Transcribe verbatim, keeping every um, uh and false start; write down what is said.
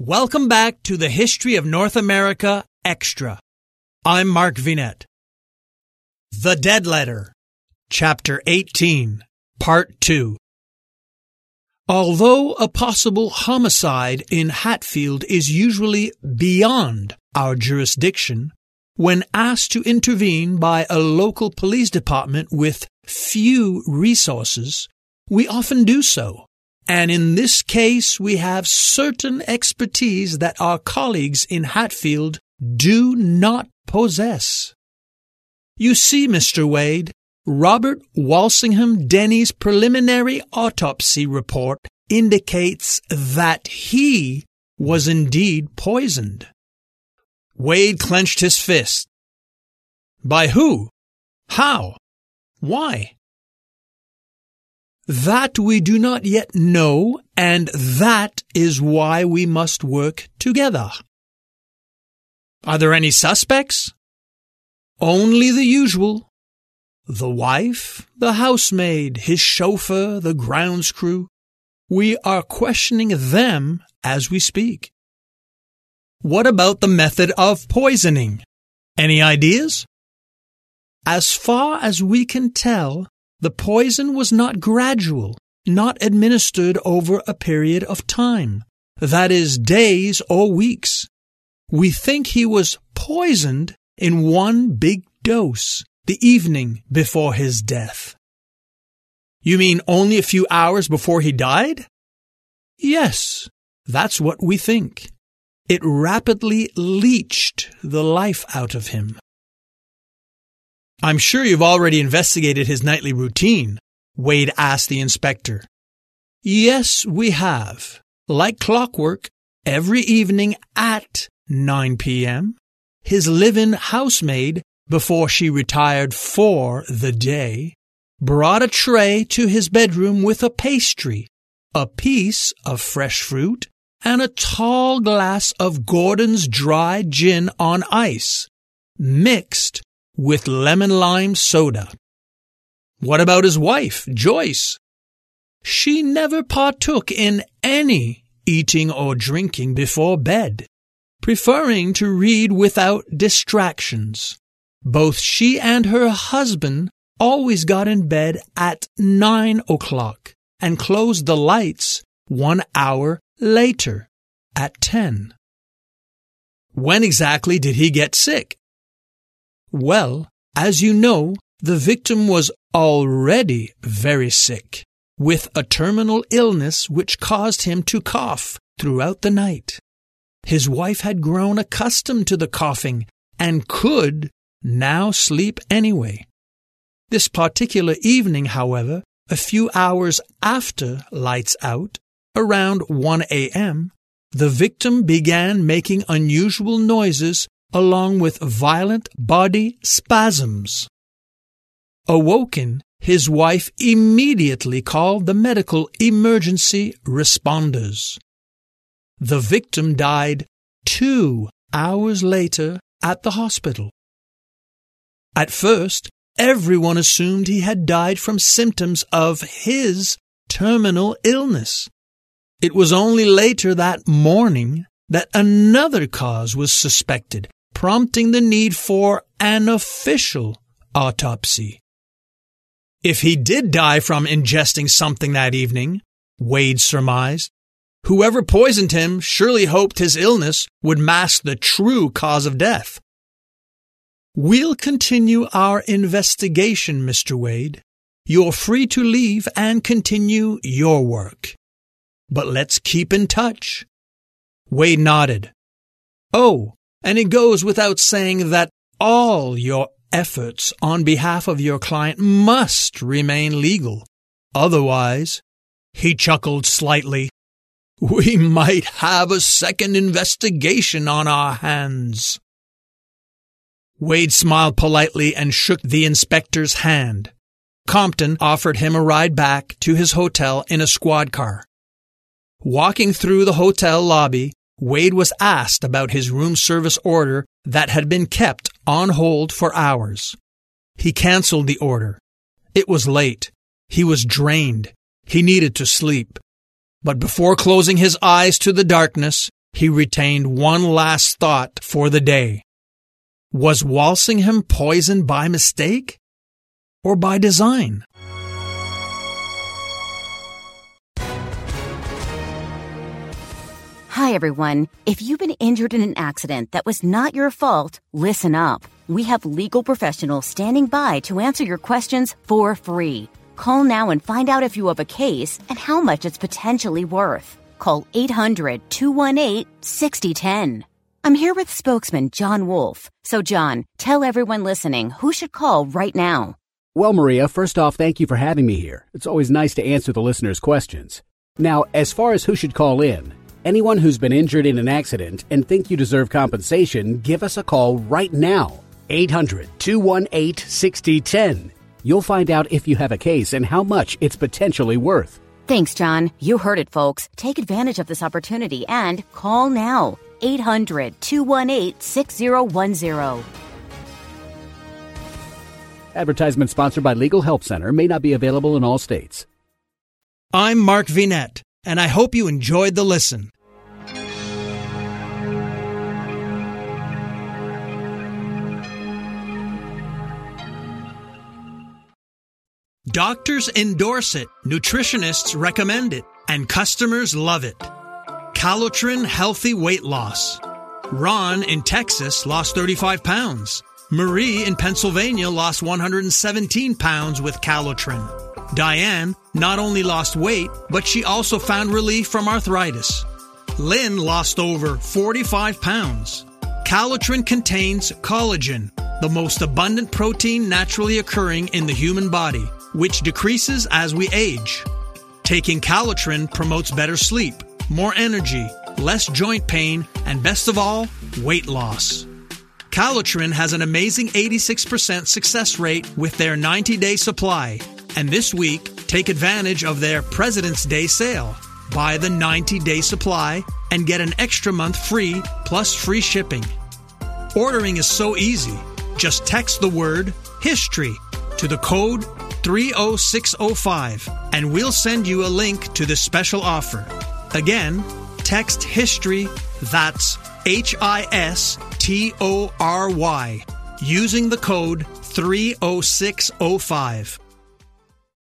Welcome back to the History of North America Extra. I'm Mark Vinet. The Dead Letter, Chapter eighteen, Part two. Although a possible homicide in Hatfield is usually beyond our jurisdiction, when asked to intervene by a local police department with few resources, we often do so. And in this case, we have certain expertise that our colleagues in Hatfield do not possess. You see, Mister Wade, Robert Walsingham Denny's preliminary autopsy report indicates that he was indeed poisoned. Wade clenched his fist. By who? How? Why? That we do not yet know, and that is why we must work together. Are there any suspects? Only the usual. The wife, the housemaid, his chauffeur, the grounds crew. We are questioning them as we speak. What about the method of poisoning? Any ideas? As far as we can tell, the poison was not gradual, not administered over a period of time, that is, days or weeks. We think he was poisoned in one big dose the evening before his death. You mean only a few hours before he died? Yes, that's what we think. It rapidly leached the life out of him. I'm sure you've already investigated his nightly routine, Wade asked the inspector. Yes, we have. Like clockwork, every evening at nine p.m., his live-in housemaid, before she retired for the day, brought a tray to his bedroom with a pastry, a piece of fresh fruit, and a tall glass of Gordon's dry gin on ice, mixed with lemon-lime soda. What about his wife, Joyce? She never partook in any eating or drinking before bed, preferring to read without distractions. Both she and her husband always got in bed at nine o'clock and closed the lights one hour later, at ten. When exactly did he get sick? Well, as you know, the victim was already very sick, with a terminal illness which caused him to cough throughout the night. His wife had grown accustomed to the coughing and could now sleep anyway. This particular evening, however, a few hours after lights out, around one a.m., the victim began making unusual noises along with violent body spasms. Awoken, his wife immediately called the medical emergency responders. The victim died two hours later at the hospital. At first, everyone assumed he had died from symptoms of his terminal illness. It was only later that morning that another cause was suspected, prompting the need for an official autopsy. If he did die from ingesting something that evening, Wade surmised, whoever poisoned him surely hoped his illness would mask the true cause of death. We'll continue our investigation, Mister Wade. You're free to leave and continue your work. But let's keep in touch. Wade nodded. Oh, and it goes without saying that all your efforts on behalf of your client must remain legal. Otherwise, he chuckled slightly, we might have a second investigation on our hands. Wade smiled politely and shook the inspector's hand. Compton offered him a ride back to his hotel in a squad car. Walking through the hotel lobby, Wade was asked about his room service order that had been kept on hold for hours. He canceled the order. It was late. He was drained. He needed to sleep. But before closing his eyes to the darkness, he retained one last thought for the day. Was Walsingham poisoned by mistake or by design? Hi, everyone. If you've been injured in an accident that was not your fault, listen up. We have legal professionals standing by to answer your questions for free. Call now and find out if you have a case and how much it's potentially worth. Call eight hundred, two one eight, six zero one zero. I'm here with spokesman John Wolf. So, John, tell everyone listening who should call right now. Well, Maria, first off, thank you for having me here. It's always nice to answer the listeners' questions. Now, as far as who should call in, anyone who's been injured in an accident and think you deserve compensation, give us a call right now. eight hundred, two one eight, six zero one zero. You'll find out if you have a case and how much it's potentially worth. Thanks, John. You heard it, folks. Take advantage of this opportunity and call now. eight hundred, two one eight, six zero one zero. Advertisement sponsored by Legal Help Center, may not be available in all states. I'm Mark Vinette, and I hope you enjoyed the listen. Doctors endorse it, nutritionists recommend it, and customers love it. Calotren Healthy Weight Loss. Ron in Texas lost thirty-five pounds. Marie in Pennsylvania lost one hundred seventeen pounds with Calotren. Diane not only lost weight, but she also found relief from arthritis. Lynn lost over forty-five pounds. Calotren contains collagen, the most abundant protein naturally occurring in the human body, which decreases as we age. Taking Calotren promotes better sleep, more energy, less joint pain, and best of all, weight loss. Calotren has an amazing eighty-six percent success rate with their ninety-day supply. And this week, take advantage of their President's Day sale. Buy the ninety-day supply and get an extra month free plus free shipping. Ordering is so easy. Just text the word HISTORY to the code three oh six oh five and we'll send you a link to this special offer. Again, text HISTORY, that's H I S T O R Y, using the code three oh six oh five.